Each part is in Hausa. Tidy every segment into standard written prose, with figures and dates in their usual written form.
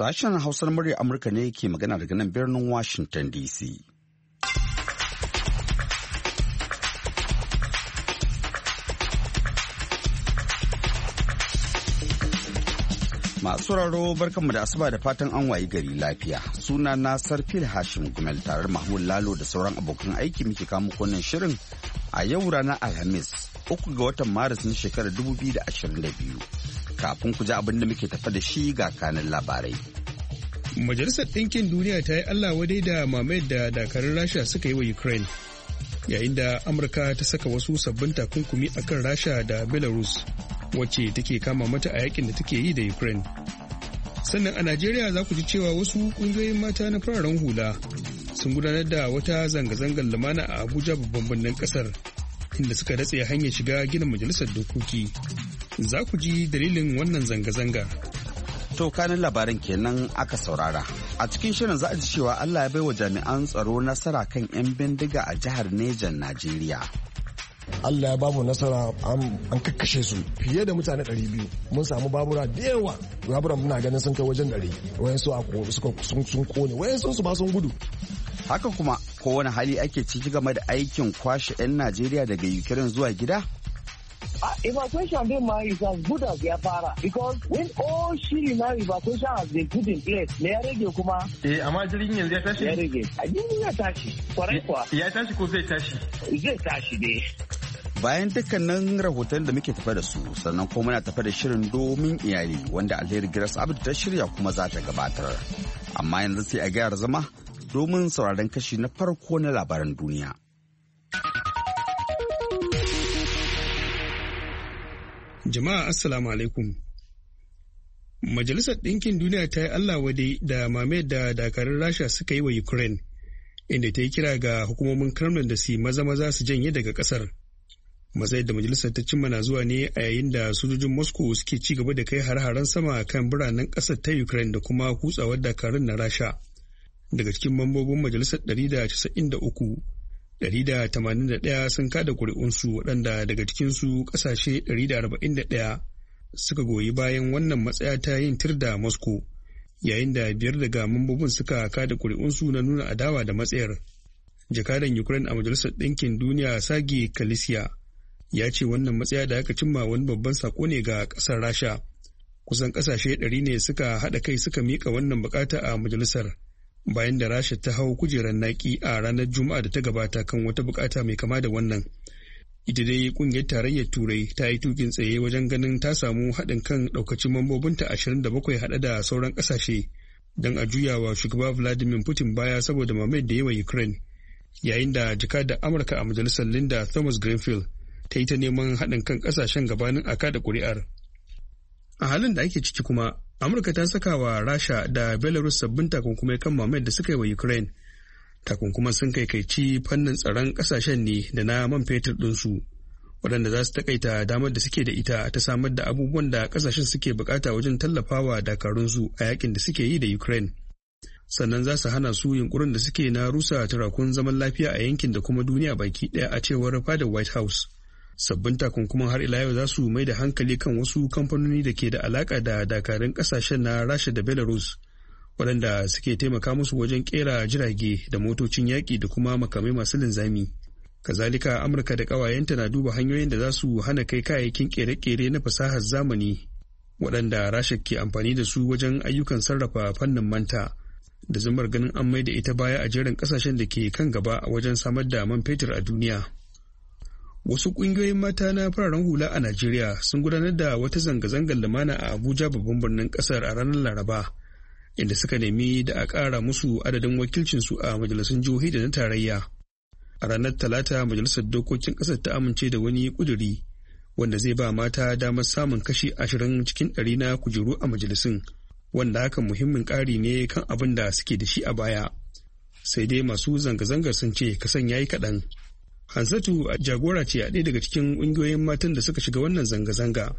Sashen Hausar murya Amurka ne ke magana daga nan birnin Washington DC. Masu sauraro barkanmu da asuba da fatan an wayi gari lafiya. Suna na Sarfil Hashim Gumel tare da Mahmud Lalo da sauran abokan aiki muke kawo muku wannan shirin a yau ranar Alhamis 3 ga watan Maris na shekarar 2022. Kafin ku ji abin da muke tafa da shi ga kanin labarai. Majalisar Ɗinkin Duniya ta yi Allah wadai da mamayar da dakarun Rasha suka yi wa Ukraine, yayin da Amurka ta saka wasu sabbin takunkumi akan Rasha da Belarus, wacce take kama mata a yakin da take yi da Ukraine. Sannan a Najeriya za ku ji cewa wasu ƙungiyoyin mata na fararen hula sun gudanar da wata zanga-zangar lumana a Abuja babban birnin ƙasar, inda suka datse hanyar shiga ginin majalisar dokoki. Za ku ji dalilin wannan zanga-zanga. To kanin labaran kenan aka saurara. A cikin shirin za a ji cewa Allah ya bai wa jami'an tsaro nasara kan 'yan bindiga a jihar Nejan, Najeriya. Allah ya bamu nasara an kakkashe su fiye da mutane 200. Mun samu babura da yawa. Baburan muna ganin sun kai wajen 100. Wayansu sun kone, wayansu su ba sun gudu. Haka kuma kowane hali ake ciki game da aikin kwashe 'yan Najeriya daga Ukraine zuwa gida? Evacuation din ma is as good as ya fara, because when all shiri na evacuation has been put in place, me ya rage kuma? Amma jirgin yanzu ya tashi? Ya rage. A jirgin ya tashi, kwarai kuwa. Ya tashi ko zai tashi? Zai tashi dai. Bayan dukkanin rahoton da muke tafa da su, sannan kuma muna tafa da shirin domin iyali wanda Alheri Grace Abdu ta shirya kuma za ta gabatar. Amma yanzu sai a gyara zama domin sauraron kashi na farko na labaran duniya. Jama'a Assalamu alaikum. Majalisar Ɗinkin Duniya ta yi Allah wadai da mamayar da dakarun Rasha suka yi wa Ukraine, inda ta yi kira ga hukumomin Kremlin da su maza su janye daga ƙasar. Matsayar da majalisar ta cimma na zuwa ne a yayin da sojojin Moscow suke ci gaba da kai har-haren sama kan biranen ƙasar ta Ukraine da kuma kutsawar dakarun na Rasha. Daga cikin mambobin majalisar 193, 181 sun kada kuri'unsu, waɗanda daga cikinsu ƙasashe 141 suka goyi bayan wannan matsaya ta yin tir da Moscow, yayin da 5 daga mambobin suka kada kuri'unsu na nuna adawa da matsayar. Jakadan Ukraine a Majalisar Ɗinkin Duniya Sergei Kalisia ya ce wannan matsaya da aka cimma wani babban sako ne ga ƙasar Rasha. Kusan ƙasashe 100 ne suka haɗa kai suka miƙa wannan bukata a majalisar, bayan da Rasha ta hau kujerar naki a ranar Juma'a da ta gabata kan wata bukata mai kama da wannan. Ita dai kungiyar tarayyar Turai ta yi tukin tsaye wajen ganin ta samu haɗin kan ɗaukacin mambobinta 27 haɗe da sauran ƙasashe don a juyawa shugaba Vladimir Putin baya saboda mamayar da yawa Ukraine, yayin da jakadar Amurka a majalisar Linda Thomas-Greenfield ta yi ta neman haɗin kan ƙasashen gabanin a kada ƙuri'ar. A halin da ake ciki kuma, Amurka ta saka wa Rasha da Belarus sabbin takunkumai kan mamayar da suka yi wa Ukraine. Takunkuman sun kaikaici fannin tsaron ƙasashen ne da na man fetur ɗinsu, waɗanda za su takaita damar da suke da ita ta samar da abubuwan da ƙasashen suke bukata wajen tallafawa dakarunsu a yakin da suke yi da Ukraine. Sannan za su hana su yunkurin da suke na rusa turakun zaman lafiya a yankin da kuma duniya baki ɗaya a cewar fadar White House. Sabbin takunkuman har ila yau za su mai da hankali kan wasu kamfanoni da ke da alaka da dakarun kasashen na Rasha da Belarus, waɗanda suke taimaka musu wajen kera jirage da motocin yaƙi da kuma makamai masu linzami. Kazalika Amurka da ƙawayenta na duba hanyoyin da za su hana kai kayayyakin kere-kere na fasahar zamani waɗanda Rasha ke amfani da su wajen ayyukan sarrafa fannin manta, da zumar ganin an mai da ita baya a jerin ƙasashen da ke kan gaba a wajen samar da man fetur a duniya. Wasu ƙungiyoyin mata na fararen hula a Najeriya sun gudanar da wata zanga-zangar lumana a Abuja babban birnin ƙasar a ranar Laraba, inda suka nemi da a ƙara musu adadin wakilcinsu a majalisun jihohi da na tarayya. A ranar Talata, Majalisar Dokokin ƙasar ta amince da wani ƙuduri wanda zai ba mata damar samun kashi 20 cikin 100 na kujeru a majalisun, wanda hakan muhimmin ƙari ne kan abin da suke da shi a baya. Sai dai masu zanga-zangar sun ce kasan yayi kaɗan. Hansatu jagora ce a ɗaya daga cikin ƙungiyoyin matan da suka shiga wannan zanga-zanga.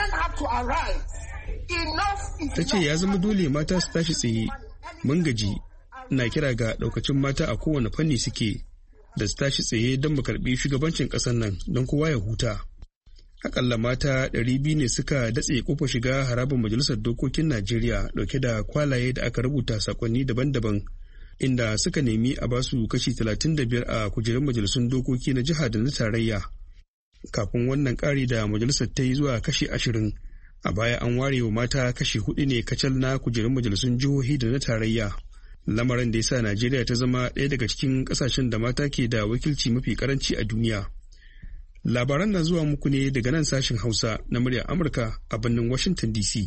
Ta ce ya zama dole mata su tashi tsaye, mun gaji, na kira ga ɗaukacin mata a kowane fanni suke da su tashi tsaye don mu karɓi shugabancin ƙasar nan don kowa ya huta. Akalla mata 200 ne suka datse kofar shiga harabar Majalisar Dokokin Najeriya dauke da kwalaye da aka rubuta sakonni daban-daban inda suka nemi a basu kashi 35 a kujerun majalisun dokoki na jiha da na tarayya. Kafin wannan ƙari da majalisar ta yi zuwa kashi 20, a baya an ware wa mata kashi 4 ne kacal na kujerun majalisun jihohi da na tarayya. Lamarin da ya sa Najeriya ta zama ɗaya daga cikin ƙasashen da mata ke da wakilci mafi ƙaranci a duniya. Labaran na zuwa muku ne daga nan sashen Hausa na muryar Amurka a birnin Washington DC.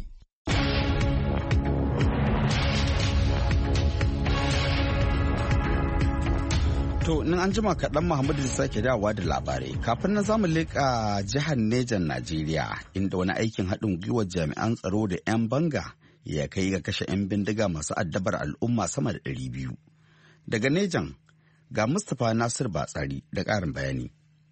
To, nan an jima kaɗan Muhammadu zai sake dawowa da labarai. Kafin nan zamu leƙa jihar Nejan Najeriya, inda wani aikin haɗin gwiwar jami'an tsaro da 'yan banga ya kai ga kashe 'yan bindiga masu addabar al'umma sama da 200. Daga Nejan, ga Mustapha Nasir Batsari da ƙarin bayani.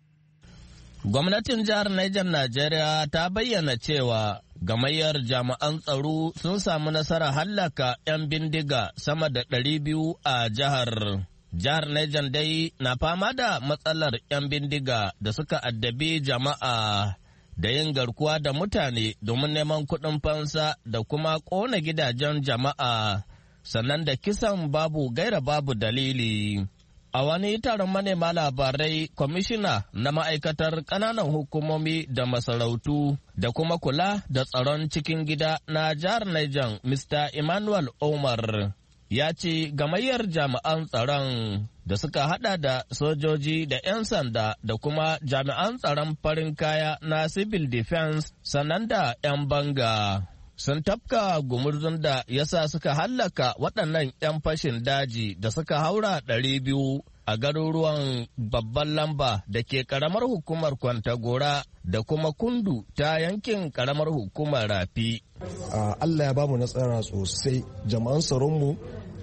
Gwamnatin jihar Niger Najeriya ta bayyana cewa gamayyar jami'an tsaro sun samu nasarar hallaka 'yan bindiga sama da 200 a jihar. Jihar Niger dai na fama da matsalar 'yan bindiga da suka addabi jama'a da yin garkuwa da mutane domin neman kuɗin fansa da kuma ƙona gidajen jama'a, sannan da kisan babu gaira babu dalili. A wani taron manema labarai, kwamishina na ma'aikatar ƙananan hukumomi da masarautu da kuma kula da tsaron cikin gida na jihar Niger, Mr. Emmanuel Omar, ya ce gamayyar jami'an tsaron da suka hada da sojoji da 'yan sanda da kuma jami'an tsaron farin kaya na civil defense sannan da 'yan banga sun tafka gumurzun da ya sa suka hallaka waɗannan 'yan fashin daji da suka haura 200 a garuruwan babban lamba da ke ƙaramar hukumar Kwantagora da kuma Kundu ta yankin ƙaramar hukumar Rafi. Allah ya bamu nasara sosai, jama'an tsaronmu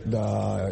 da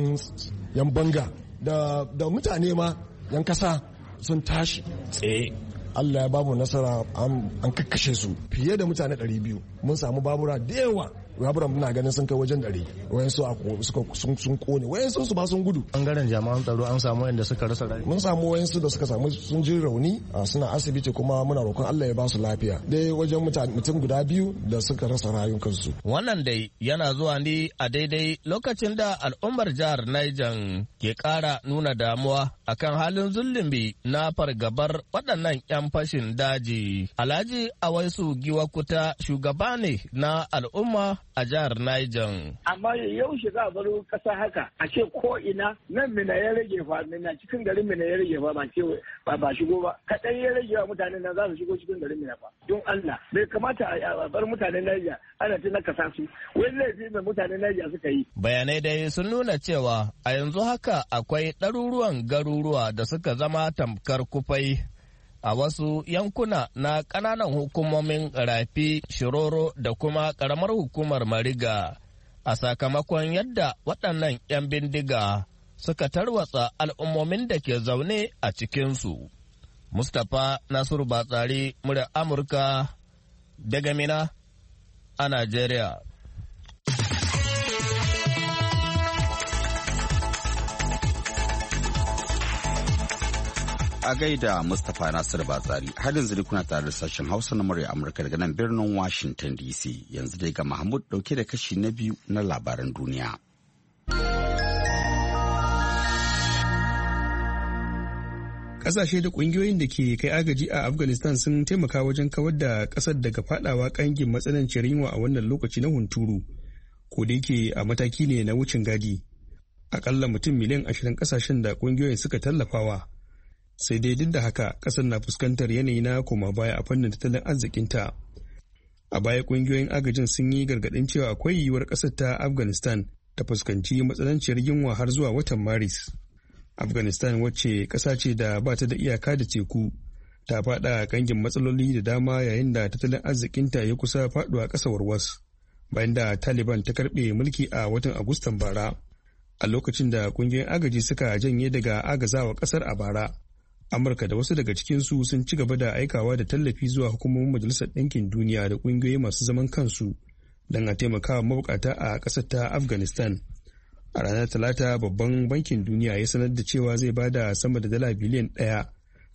yan banga da mutane ma yan kasa sun tashi tsaye. Allah ya bamu nasara an kakkashe su fiye da mutane 200. Mun samu babura da yawa. Baburan muna ganin sun kai wajen 100. Wayansu sun kone, wayansu su ba sun gudu. Bangaren jami'an tsaro an samu wanda suka rasa rai. Mun samu wayansu da suka samu sun ji rauni suna asibiti, kuma muna roƙon Allah ya ba su lafiya. Dai wajen mutum guda 2 da suka rasa rayukansu. Wannan dai yana zuwa ne a daidai lokacin da al'ummar jihar Niger ke ƙara nuna damuwa akan halin zulumi na fargabar waɗannan 'yan fashin daji. Alhaji Awaisu Giwakuta shugaba ne na al'umma a jihar Niger. Amma yau za a baro kasa haka a ce ko ina nan Mina ya rage fa, Mina cikin garin Mina ya rage fa, ba shigo ba. Kaɗan ya rage wa mutanen nan za su shigo cikin garin Mina fa. Don Allah bai kamata a bar mutanen Niger ana ta nakasa su. Wani laifi mai mutanen Niger suka yi. Bayanai dai sun nuna cewa a yanzu haka akwai ɗaruruwan garuruwa da suka zama tamkar kufai a wasu yankuna na ƙananan hukumomin Rafi, Shiroro da kuma ƙaramar hukumar Mariga a sakamakon yadda waɗannan 'yan bindiga suka tarwatsa al'ummomin da ke zaune a cikinsu. Mustapha Nasiru Batsari, muryar Amurka daga Mina a Najeriya. A gaida Mustapha Nasiru Batsari, har yanzu kuna tare da sashen Hausa na murya Amurka daga nan birnin Washington DC. Yanzu dai ga Mahmud dauke da kashi na 2 na labaran duniya. Kasashe da kungiyoyin da ke kai agaji a Afghanistan sun taimaka wajen kawar da kasar daga fadawa kangin matsananciyar yunwa a wannan lokaci na hunturu, ko da yake a mataki ne na wucin gadi. Akalla mutum miliyan 20 kasashen da kungiyoyin suka tallafawa. Sai dai duk da haka kasar na fuskantar yanayi na koma baya a fannin tattalin arzikinta. A baya kungiyoyin agajin sun yi gargaɗin cewa akwai yiwuwar ƙasar ta Afghanistan ta fuskanci matsananciyar yunwa har zuwa watan Maris. Afghanistan, wacce ƙasa ce da ba ta da iyaka da teku, ta faɗa kangin matsaloli da dama yayin da tattalin arzikinta ya kusa faɗuwa ƙasa warwas bayan da Taliban ta karɓe mulki a watan Agustan bara. A lokacin da kungiyoyin agaji suka janye daga agazawa ƙasar a bara, Amurka da wasu daga cikinsu sun ci gaba da aikawa da tallafi zuwa hukumomin Majalisar Ɗinkin Duniya da ƙungiyoyi masu zaman kansu don a taimakawa mabukata a ƙasar ta Afghanistan. A ranar Talata, Babban Bankin Duniya ya sanar da cewa zai bada sama da $1 biliyan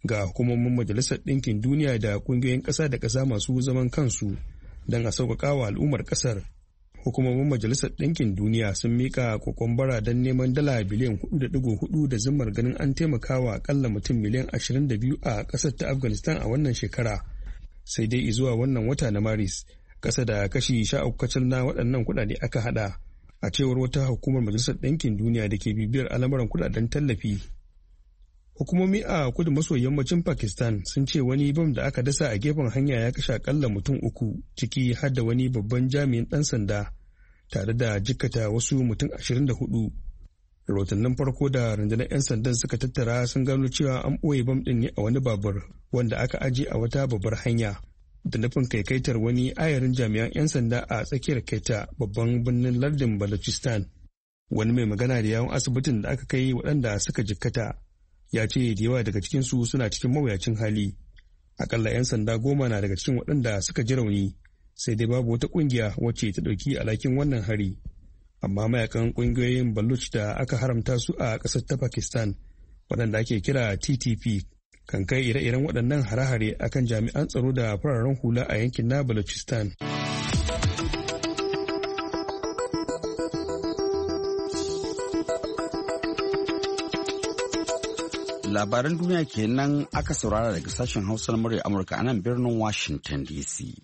ga hukumomin Majalisar Ɗinkin Duniya da ƙungiyoyin ƙasa da ƙasa masu zaman kansu don a sauƙaƙa wa al'ummar ƙasar. Hukumomin Majalisar Ɗinkin Duniya sun miƙa kokon bara don neman dala biliyan 4.4 da zimmar ganin an taimakawa akalla mutum miliyan 22 a ƙasar ta Afghanistan a wannan shekara. Sai dai zuwa wannan wata na Maris, ƙasa da kashi 13 kacal na waɗannan kuɗaɗe aka haɗa, a cewar wata hukumar Majalisar Ɗinkin Duniya da ke bibiyar al'amuran kuɗaɗen tallafi. Hukumomi a kudu maso yammacin Pakistan sun ce wani bam da aka dasa a gefen hanya ya kashe akalla mutum 3, ciki har da wani babban jami'in ɗan sanda, tare da jikkata wasu mutum 24. Rahotannin farko da rundunar 'yan sandan suka tattara sun gano cewa an ɓoye bam ɗin ne a wani babur wanda aka aje a wata babbar hanya, da nufin kaikaitar wani ayarin jami'an 'yan sanda a tsakiyar Quetta, babban birnin lardin Balochistan. Wani mai magana da yawun asibitin da aka kai waɗanda suka jikkata ya ce da yawa daga cikinsu suna cikin mawuyacin hali. Akalla 'yan sanda 10 na daga cikin waɗanda suka ji rauni, sai dai babu wata ƙungiya wacce ta ɗauki alhakin wannan hari. Amma mayakan ƙungiyoyin Baloch da aka haramta su a ƙasar ta Pakistan, waɗanda ake kira TTP, kan kai ire-iren waɗannan hare-hare akan jami'an tsaro da fararen hula a yankin na Balochistan. Labaran duniya kenan aka saurara daga sashen Hausa na murya Amurka a nan birnin Washington DC.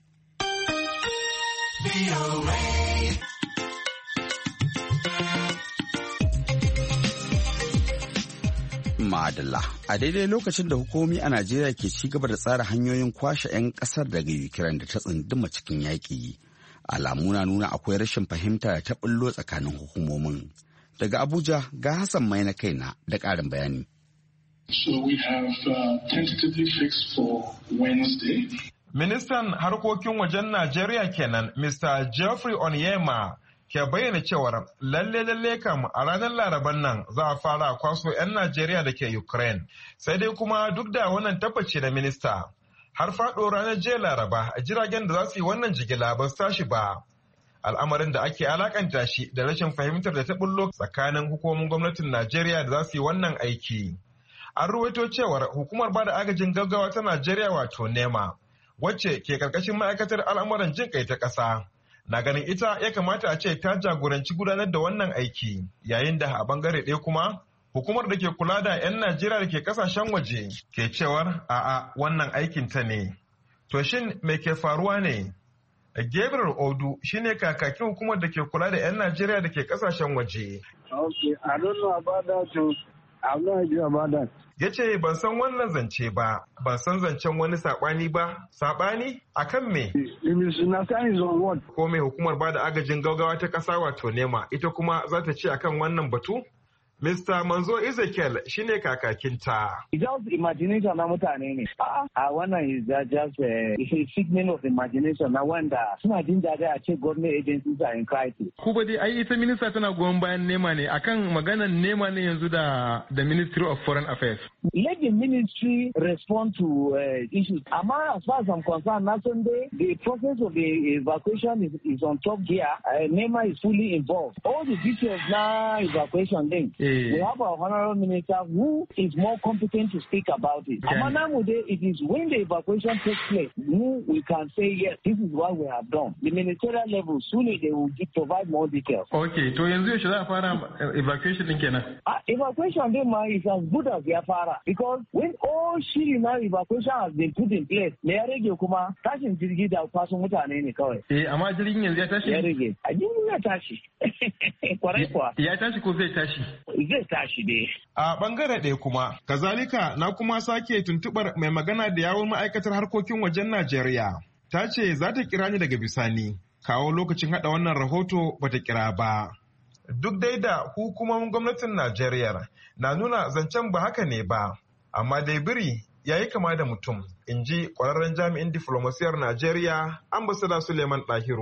Madalla. A daidai lokacin da hukumomi a Najeriya ke ci gaba da tsara hanyoyin kwashe 'yan kasar daga Ukraine da ta tsunduma cikin yaƙi, alamu na nuna akwai rashin fahimta da ta bullo tsakanin hukumomin. Daga Abuja ga Hassan Mai na kaina da ƙarin bayani. So we have tentatively fixed for Wednesday. Ministan harkokin wajen Najeriya kenan, Mr. Geoffrey Onyema, ke bayyana cewar lalle kam a ranar Laraban nan za a fara kwaso 'yan Najeriya da ke Ukraine. Sai dai kuma duk da wannan tabbaci na minista, har faɗo ranar jiya Laraba, jiragen da za su yi wannan jigila ba su tashi ba. Al'amarin da ake alakanta shi da rashin fahimtar da ta bullo tsakanin hukumomin gwamnatin Najeriya da za su yi wannan aiki. An ruwaito cewar hukumar bada agajin gaggawa ta Najeriya wato NEMA, wacce ke karkashin ma'aikatar al'amuran jin kai ta ƙasa, na ganin ita ya kamata a ce ta jagoranci gudanar da wannan aiki, yayin da a bangare ɗaya kuma hukumar da ke kula da 'yan Najeriya da ke kasashen waje ke cewar a'a wannan aikin ta ne. To shin me ke faruwa ne? Gabriel Odu shine kakakin hukumar da ke kula da 'yan Najeriya da ke kasashen waje. Okay, I don't know about that too. I have no idea about that. Ya ce ban san wannan zance ba, ban san zancen wani saɓani ba. Saɓani akan me? Ko mai hukumar bada agajin gaggawa ta ƙasa wato NEMA ita kuma za ta ce akan wannan batu? Mr. Manzo Ezekiel shine kakakinta. Just imagination na mutane ne. Wannan is just a figment of imagination na wanda suna jin daɗi a ce government agencies are in crisis. Kuba dai ai ita minista tana goyon bayan NEMA ne akan maganan NEMA ne yanzu da Ministry of Foreign Affairs. Let the ministry respond to issues. Amma as far as I'm concerned, na san dai the process of the evacuation is on top gear. NEMA is fully involved. All the details na evacuation din. We have our honorable minister who is more competent to speak about it. Amanamude, it is when the evacuation takes place, we can say, yes, this is what we have done. The ministerial level, soon they will provide more details. Okay, to yanzu yaushe za a fara evacuation din kenan? Evacuation din ma is as good as ya fara. Because when all shiri na evacuation has been put in place, me ya rage kuma tashin jirgi da kwasan mutane ne kawai. Amma jirgin yanzu ya tashi? Ya rage. A jirgin ya tashi. Kwarai kuwa. Ya tashi ko zai tashi? Zai tashi dai. A bangare ɗaya kuma, kazalika na kuma sake tuntuɓar mai magana da yawun ma'aikatar harkokin wajen Najeriya. Ta ce za ta kira ni daga bisani, kawo lokacin haɗa wannan rahoto bata kira ba. Duk dai da hukumomin gwamnatin Najeriya na nuna zancen ba haka ne ba, amma dai biri ya yi kama da mutum, in ji ƙwararren jami'in diflomasiyar Najeriya, ambasada Suleiman Ɗahiru.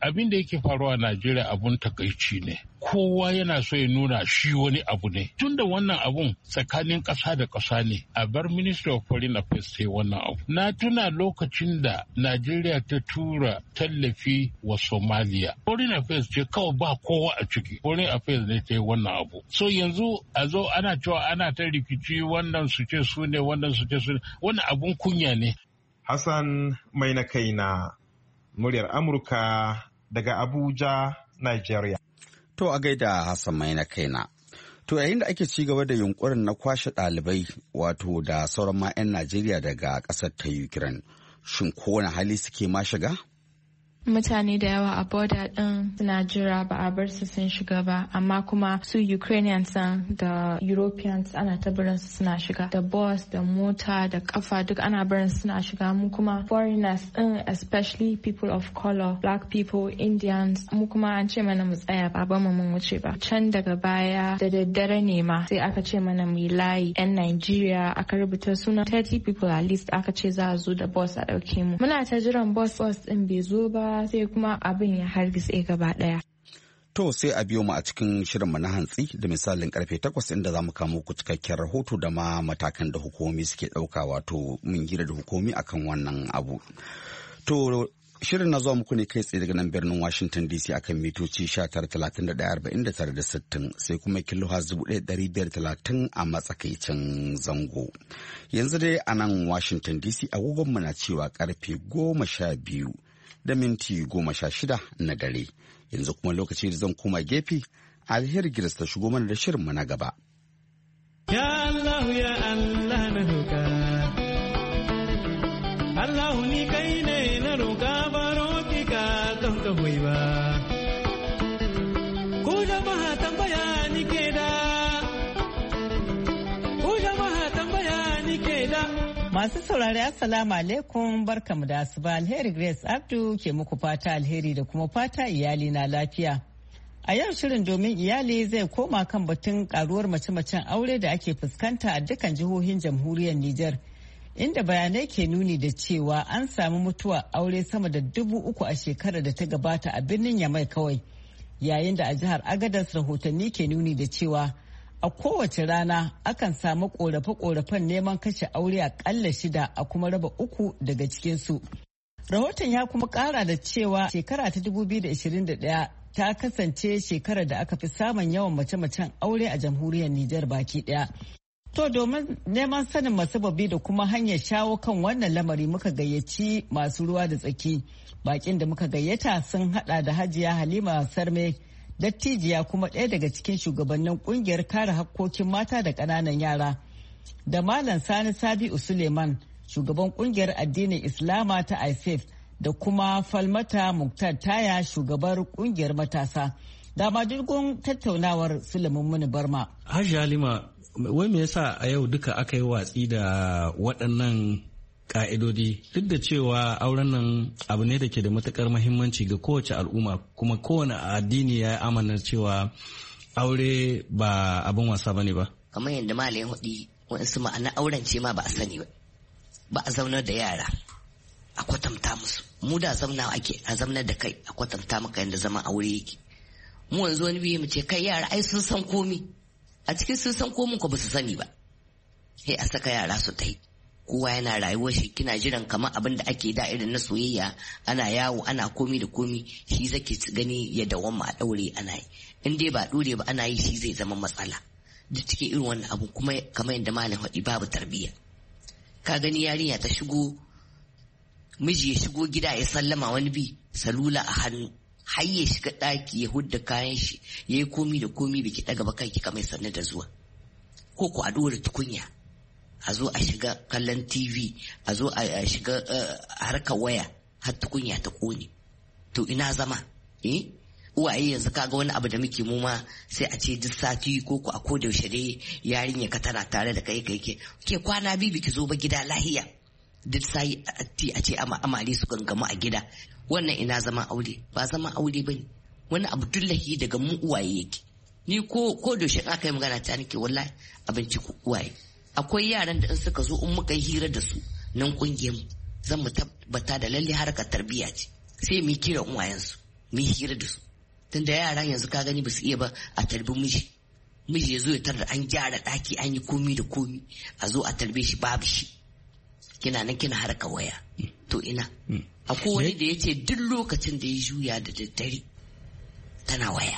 abin da yake faruwa a Najeriya abun takaici ne. Kowa yana so ya nuna shi wani abu ne. Tunda wannan abun tsakanin ƙasa da ƙasa ne, a bar Ministry of Foreign Affairs ta wannan abu. Na tuna lokacin da Najeriya ta tura tallafi wa Somalia. Foreign Affairs ce kawai ba kowa a ciki. Foreign Affairs ne ta yi wannan abu. So yanzu a zo ana cewa ana ta rikici wannan su ce su ne, wannan su ce su ne. Wannan abun kunya ne. Hassan mai na kaina, muryar Amurka daga Abuja, Nigeria. To a gaida Hassan mai na kaina. To yayin da ake ci gaba da yunkurin na kwashe ɗalibai wato da sauran ma 'yan Najeriya daga ƙasar ta Ukraine, shin kowane hali suke ma shiga? Mutane da yawa a border din suna jira ba a bar su sun shiga ba, amma kuma su Ukrainians da Europeans ana ta barin su suna shiga, da bus da mota da kafa duk ana barin su suna shiga. Mu kuma foreigners din, especially people of color, black people, Indians, mu kuma an ce mana mu tsaya ba mu mun wuce ba. Can daga baya da daddare ne ma sai aka ce mana mu layi 'yan Nigeria, aka rubuta suna 30 people at least, aka ce za a zo da bus a dauke mu. Muna ta jiran bus din bai zo ba, sai kuma abin ya hargitse gaba daya. To sai a biyo mu a cikin shirinmu na hantsi da misalin karfe 8 inda za mu kamo ku cikakken rahoto da ma matakan da hukumomi suke ɗauka, wato mun hira da hukumomi akan wannan abu. To shirin na zuwa muku ne kai tsaye daga nan birnin Washington DC akan mitoci 19,31,49,60 sai kuma kilohertz 1,530 a matsakaicin zango. Yanzu dai a nan Washington DC agogonmu na cewa karfe 12 da minti 16 na dare. Yanzu kuma lokaci da zan koma gefe, Alheri Giras ta shigo mana da shirinmu na gaba. Ya Allah ya Allah na roƙa, Allah ni kai ne na roƙa, baro ki ka don ka hoyi ba. Ku jama'a tambaya ni ke da, ku jama'a tambaya ni ke da. Masu saurari Assalamu alaikum, barkamu da asuba. Alheri Grace Abdu ke muku fata alheri da kuma fata iyali na lafiya. A yau shirin domin iyali zai koma kan batun karuwar mace-macen aure da ake fuskanta a dukkan jihohin jamhuriyar Nijar, inda bayanai ke nuni da cewa an samu mutuwa aure sama da 3,000 a shekarar da ta gabata a birnin Yamai kawai, yayin da a jihar Agadas rahotanni ke nuni da cewa a kowace rana akan samu korafe-korafen neman kashe aure akalla 6 a kuma raba 3 daga cikinsu. Rahoton ya kuma kara da cewa shekara ta 2021 ta kasance shekarar da aka fi samun yawan mace-macen aure a jamhuriyar Nijar baki daya. To domin neman sanin masababi da kuma hanyar shawo kan wannan lamari muka gayyaci masu ruwa da tsaki. Bakin da muka gayyata sun hada da Hajiya Halima Sarme, dattijiya kuma ɗaya daga cikin shugabannin kungiyar kare hakkokin mata da ƙananan yara, da Malam Sani Sabi'u Suleiman, shugaban kungiyar addinin Islama ta ISAF, da kuma Falmata Muktar Taya, shugabar kungiyar matasa. Da madurgun tattaunawar Suleiman Muni Barma. Hajji Halima, wai me yasa a yau duka aka yi watsi da waɗannan ka'idodi, duk da cewa auren nan abu ne da ke da matukar muhimmanci ga kowace al'umma, kuma kowane addini ya yi amanar cewa aure ba abin wasa bane ba? Kamar yadda malayin hudi wasu ma'ana auren ce ma ba a sani ba, ba a zaunar da yara a kwatanta musu. Mu da zauna ake a zaunar da kai a kwatanta maka yadda zama aure yake. Mu yanzu wani biyu mu ce kai yara ai sun san komi, a cikin sun san komin ko ba su sani ba, sai a saka yara su ta yi. Kowa yana rayuwar shi, kina jiran kamar abin da ake da irin na soyayya, ana yawo ana komi da komi, shi zake gani ya dawamma a daure ana yi. In dai ba dore ba ana yi, shi zai zama matsala. Duk cikin irin wannan abu kuma kamar yadda malam faɗi, babu tarbiyya. Ka gani yarinya ta shigo, miji ya shigo gida ya sallama wani bi salula a hannu, har ya shiga ɗaki ya hudda kayan shi, ya yi komi da komi, biki ɗaga ba kanki kamar sannu da zuwa. Ko ku a ɗora tukunya, a zo a shiga kallon TV, a zo a shiga harkar waya, har tukunya ta ƙone. To ina zama? Uwaye yanzu kaga wani abu da muke mu ma sai a ce duk sati ko ku a koda yaushe dai yarinya ka tana tare da kai ke kwana biyu biki zo ba gida lahiya. Duk sai a ce amare su gangamu a gida. Wannan ina zama aure? Ba zama aure bane. Wani abu dullahi daga mu uwaye yake. Ni ko da shi aka yi magana ta nake wallahi abinci ku uwaye. Akwai yaran da in suka zo in muka yi hira da su nan kungiyar mu, zan mu tabbata da lalle harkar tarbiyya ce. Sai mu kira uwayensu. mu hira da su. Tunda yara yanzu ka gani ba su iya ba a tarbi miji ya zo ya tarda an gyara ɗaki an yi komi da komi a zo a tarbe shi babu shi, kina nan kina harka waya. To ina akwai wani da ya ce duk lokacin da ya juya da daddare tana waya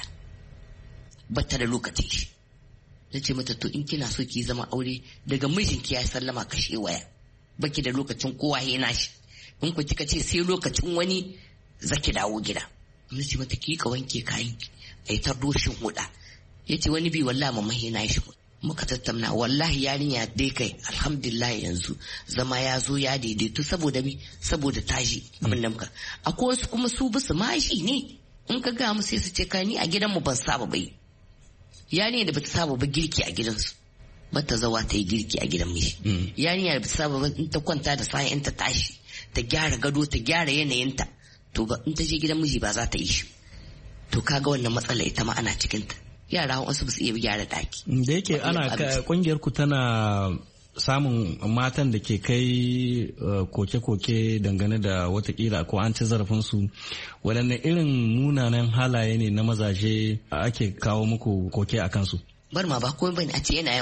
bata da lokacin shi. Na ce mata to in kina so ki zama aure daga mijinki ya sallama kashe waya, baki da lokacin kowa yana shi, in ku kika ce sai lokacin wani zaki dawo gida. Na ce mata ki ka wanke kayan ki ai tardo shin huda. Ya ce wani bi wallahi mamma yana shi. Muka tattauna wallahi yarinya dai kai alhamdulillah yanzu zama ya zo ya daidaito saboda saboda tashi abin da muka. Akwai wasu kuma su bisu mashi ne in ka ga mu sai su ce kai ni a gidanmu ban saba bai. Yarinya da bata saba ba girki a gidansu bata zawa ta yi girki a gidan mishi. Yarinya da bata saba ba in ta kwanta da sayan ta tashi ta gyara gado ta gyara yanayinta, to ba in ta je gidan miji ba za ta yi shi. To kaga wannan matsala ita ma ana cikin ta. Yara wasu ba su iya gyara daki. Da yake ana kungiyar ku tana samun matan da ke kai koke-koke dangane da watakila ko an ci zarafinsu, waɗanne irin munanan halaye ne na mazaje ake kawo muku koke a kansu? Bar ma ba komai bane a ce yana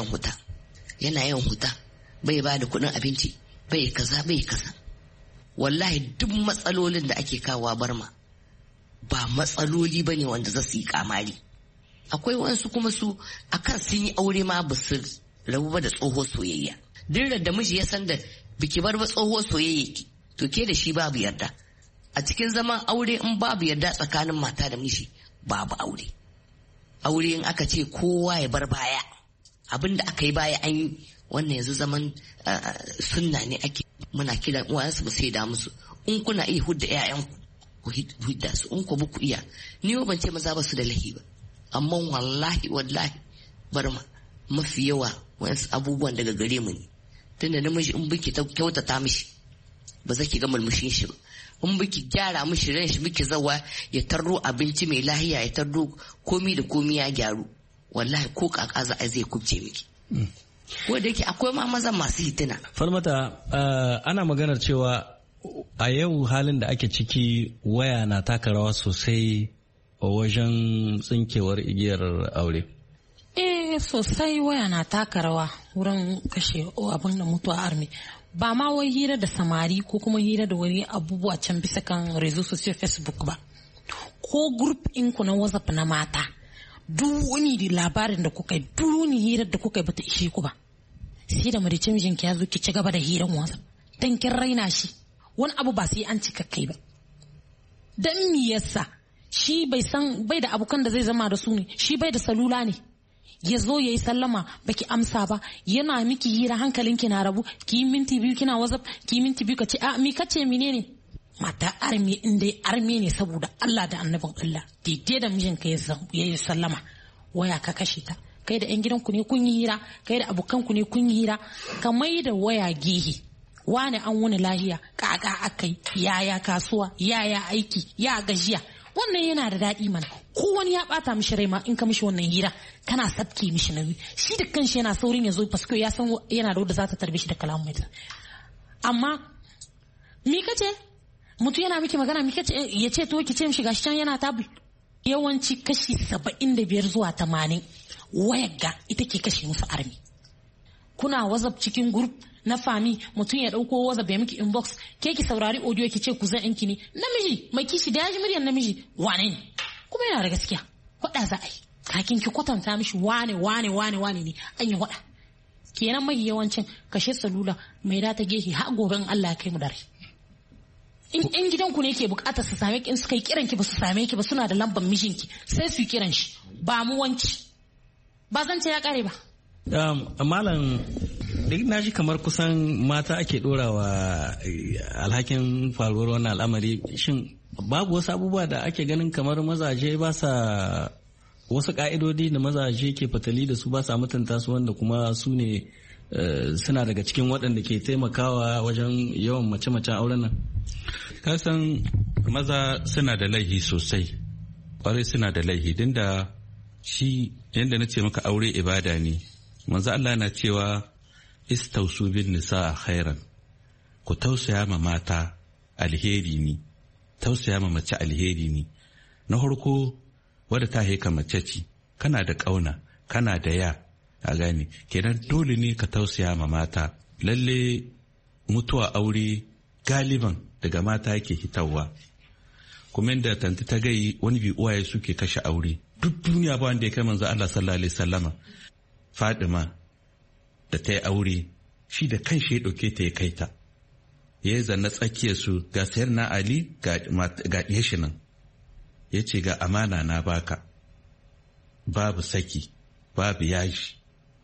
yin huta bai ba da kuɗin abinci bai kaza. Wallahi duk matsalolin da ake kawo Barma ba matsaloli bane wanda za su yi kamari. Akwai wasu kuma su akan sun yi aure ma ba su rabu ba da tsoho soyayya. Duk da miji ya san da biki bar ba tsoho soyayya ki, to ke da shi babu yarda. A cikin zaman aure in babu yarda tsakanin mata da miji babu aure. Aure in aka ce kowa ya bar baya, abinda aka yi baya an yi, wannan yanzu zaman sunna ne ake. Muna kiran uwayensu ba sai da musu, in kuna iya hudda 'ya'yanku ku hudda su, in ku ba ku iya. Ni ban ce maza ba su da lahi ba, amma wallahi Barma mafi yawa wasu abubuwan daga gare mu ne. Tunda namiji in biki kyautata mishi ba za ki ga mulmushin shi ba, in biki gyara mishi ran shi biki zawa ya tarro abinci mai lahiya, ya tarro komi da komi ya gyaru, wallahi ko kaka za a zai kubce miki. Ko da yake akwai ma maza masu hitina. Falmata, ana maganar cewa a yau halin da ake ciki waya na taka rawa sosai a wajen tsinkewar igiyar aure. Sosai waya na taka rawa wurin kashe abin da mutuwa armi. Ba ma wai hira da samari ko kuma hira da wani abubuwa can bisa kan rezo social Facebook ba. Ko group ku na WhatsApp na mata, duk wani labarin da kuka yi, duk wani hirar da kuka yi bata ishe ku ba. Sai da marice mijinki ya zo ki ci gaba da hirar WhatsApp. Dan kin raina shi. Wani abu ba sai an cika kai ba. Dan me yasa? Shi bai da abokan da zai zama da su ne, shi bai da salula ne. Ya zo ya yi sallama baki amsa ba, yana miki hira hankalinki na rabu, ki yi minti biyu kina WhatsApp, ki yi minti biyu ka ce a mi kace menene? Mata armi in dai armi ne saboda Allah da annabin Allah, daidai da mijinka ya yi sallama, waya ka kashe ta. Kai da 'yan gidanku ne kun yi hira, kai da abokanku ne kun yi hira, ka mai da waya gehe. Wane an wani lahiya, kaka akai, yaya kasuwa, yaya aiki, ya gajiya. Wannan yana da daɗi mana, ko wani ya ɓata mishi rai ma in ka mishi wannan hira kana sabke mishi nauyi, shi da kanshi yana saurin ya zo fasko ya san yana da wadda za ta tarbe shi da kalamu mai. Amma mi kace mutum yana miki magana mi kace ya ce to ki ce mishi gashi can yana tabul. Yawanci kashi 75 zuwa 80 wayar ga ita ke kashe musu armi. Kuna WhatsApp cikin group na fami, mutum ya dauko WhatsApp ya miki inbox, ke ki saurari audio ki ce kuzan ɗinki ne, namiji mai kishi da ya ji muryar namiji wane ne, kuma yana da gaskiya, faɗa za a yi, kakin ki kwatanta mishi wane ne an yi faɗa. Kenan mai yawancin kashe salula mai da ta gehe har gobe in Allah ya kai mu dare. In gidanku ne ke bukatar su same ki, in suka yi kiran ki ba su same ki ba, suna da lambar mijinki sai su yi kiran shi, ba mu wanci ba zan ce ya kare ba. Malam, na ji kamar kusan mata ake dorawa alhakin faruwar wannan al'amari. Shin babu wasu abubuwa da ake ganin kamar mazaje ba sa, wasu ka'idodi da mazaje ke fatali da su ba sa mutunta su, wanda kuma su ne suna daga cikin waɗanda ke taimakawa wajen yawan mace-macen auren nan? Kasan maza suna da laihi sosai, ƙwarai suna da laihi, din da shi yadda na ce maka aure ibada ne. Manzo Allah na cewa istausu bin nisa khairan, ku tausaya ma mata alheri ne, tausaya ma mace alheri ne. na farko wadda ta haika mace ce kana da ƙauna kana da ya a gane kenan dole ne ka tausaya ma mata. Lalle mutuwa aure galiban daga mata yake hitawa, kuma inda tanti ta gai wani bi uwaye suke kashe aure. Duk duniya ba wanda ya kai manzo Allah sallallahu alaihi wasallama. Fadima da ta yi aure shi da kan shi ya ɗauke ta ya kai ta, ya yi zanna tsakiyar su ga sayar na Ali ga ɗiye shi nan, ya ce ga amana na baka, babu saki babu yaji,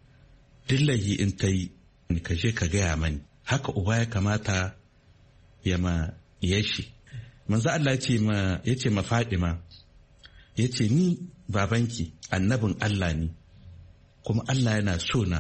dillahi in ta yi ka je ka gaya mani. Haka uba ya kamata ya ma yashi. Manzo Allah ya ce ma Fadima, ya ce ni babanki annabin Allah ne kuma Allah yana so na,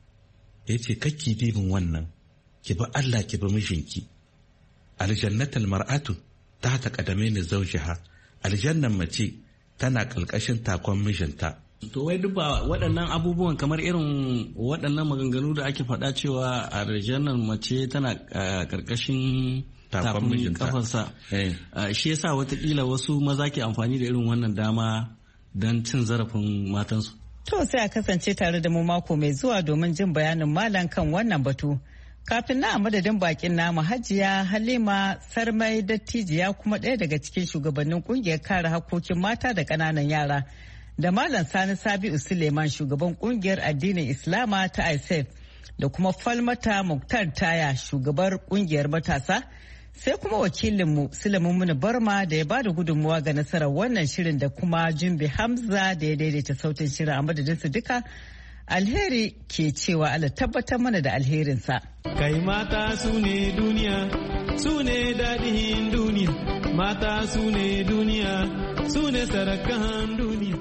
ya ce kakki dibin wannan, ki bi Allah ki bi mijinki. Aljannatul mar'atu tahta qadamaini zawjiha, aljannan mace tana kalkashin takon mijinta. To wai duk ba waɗannan abubuwan kamar irin waɗannan maganganu da ake faɗa cewa aljannan mace tana karkashin takon kafarsa, shi yasa watakila wasu maza ke amfani da irin wannan dama don cin zarafin matansu. To sai a kasance tare da mu mako mai zuwa domin jin bayanin malam kan wannan batu. Kafin na a madadin bakin namu Hajiya Halima Sarmai Dattijiya kuma ɗaya daga cikin shugabannin kungiyar kare hakkokin mata da ƙananan yara, da Malam Sani Sabi'u Suleiman shugaban kungiyar addinin Islama ta ISEF, da kuma Falmata Muktar Taya shugabar kungiyar matasa, sai kuma wakilinmu Sulaiman Muni Barma da ya ba da gudunmuwa ga nasarar wannan shirin, da kuma Jumbe Hamza da ya daidaita sautin shirin. A madadinsu duka, alheri ke cewa Allah tabbatar mana da alherinsa. Kai mata su ne duniya, su ne daɗin duniya, mata su ne duniya, su ne sarakan duniya.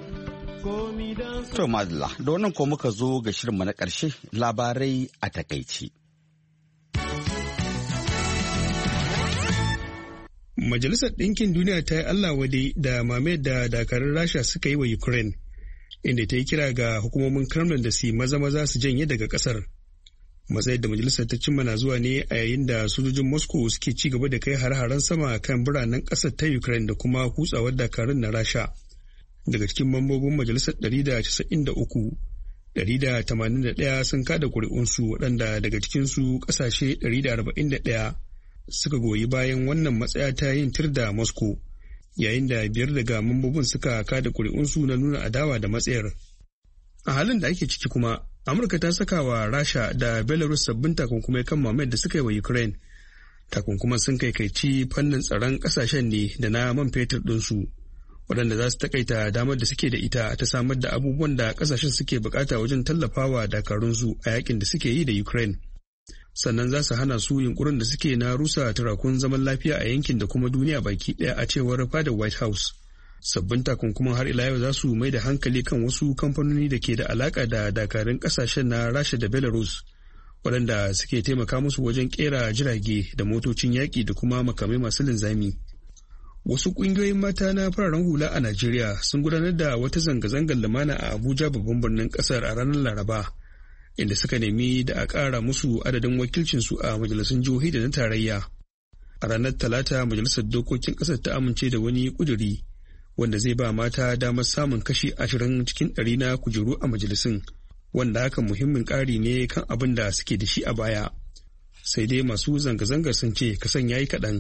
To madalla, da wannan ko muka zo ga shirinmu na ƙarshe, labarai a takaici. Majalisar Ɗinkin Duniya ta yi Allah wade da mamayar da dakarun Rasha suka yi wa Ukraine, inda ta yi kira ga hukumomin Kremlin da su maza su janye daga ƙasar. Matsayar da majalisar ta cimma na zuwa ne a yayin da sojojin Moscow suke ci gaba da kai har-haren sama kan biranen ƙasar ta Ukraine da kuma kutsawar dakarun na Rasha. Daga cikin mambobin majalisar 193, 181 sun kada ƙuri'unsu, waɗanda daga cikinsu ƙasashe 141 suka goyi bayan wannan matsaya ta yin tir da Moscow, yayin da 5 daga mambobin suka kada ƙuri'unsu na nuna adawa da matsayar. A halin da ake ciki kuma, Amurka ta saka wa Rasha da Belarus sabbin takunkumai kan mamayar da suka yi wa Ukraine. Takunkuman sun kaikaici fannin tsaron ƙasashen ne da na man fetur ɗinsu, waɗanda za su takaita damar da suke da ita ta samar da abubuwan da ƙasashen suke bukata wajen tallafawa dakarunsu a yakin da suke yi da Ukraine. Sannan za su hana su yunkurin da suke na rusa turakun zaman lafiya a yankin da kuma duniya baki ɗaya, a cewar fadar White House. Sabbin takunkuman har ila yau za su mai da hankali kan wasu kamfanoni da ke da alaka da dakarun ƙasashen na Rasha da Belarus, waɗanda suke taimaka musu wajen ƙera jirage da motocin yaƙi da kuma makamai masu linzami. Wasu ƙungiyoyin mata na fararen hula a Najeriya sun gudanar da wata zanga-zangar lumana a Abuja, babban birnin ƙasar, a ranar Laraba, inda suka nemi da a ƙara musu adadin wakilcinsu a majalisun jihohi da na tarayya. A ranar Talata, Majalisar Dokokin ƙasar ta amince da wani ƙuduri wanda zai ba mata damar samun kashi 20 cikin 100 na kujeru a majalisun, wanda hakan muhimmin ƙari ne kan abin da suke da shi a baya. Sai dai masu zanga-zangar sun ce kasan yayi kaɗan.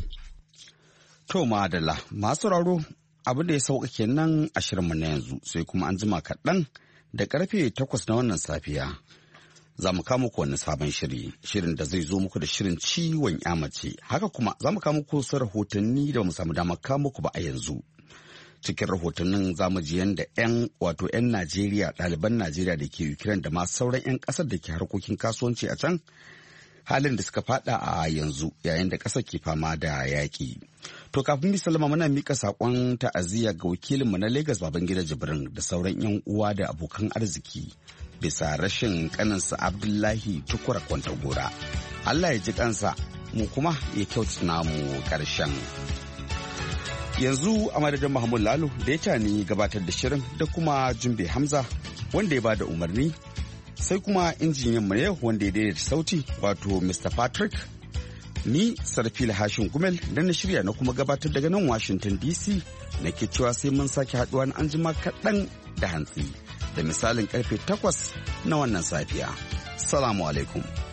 To madalla, masu raro abin da ya sauka kenan a shirinmu na yanzu, sai kuma an jima kaɗan da karfe 8 na wannan safiya. Za mu kama muku wani sabon shirin da zai zo muku da shirin ciwon mace. Haka kuma za mu kama muku wasu rahotanni da mu samu damar kama muku ba a yanzu. Cikin rahotannin za mu ji yadda 'yan Najeriya, ɗaliban Najeriya da ke Ukraine da masu sauran 'yan ƙasar da ke harkokin kasuwanci a can, halin da suka fada a yanzu yayin da ƙasar ke fama da yaƙi. To kafin mi salama muna mika saƙon ta'aziyya ga wakilinmu na Lagos Babangida Jibrin da sauran 'yan uwa da abokan arziki bisa rashin kaninsa Abdullahi Tukura Kwantagora. Allah ya ji kansa, mu kuma ya kyautata mu ƙarshen. Yanzu a madadin Muhammad Lalo da ya tani gabatar da shirin da kuma Jumbe Hamza wanda ya bada umarni, sai kuma injiniyan mu yau wanda ya daidaita sauti wato Mr. Patrick. Ni Sarfil Hashin Gumel da na shirya na kuma gabatar daga nan Washington DC na ke cewa sai mun sake haɗuwa na anjima kaɗan da hantsi da misalin karfe 8 na wannan safiya. Salamu alaikum.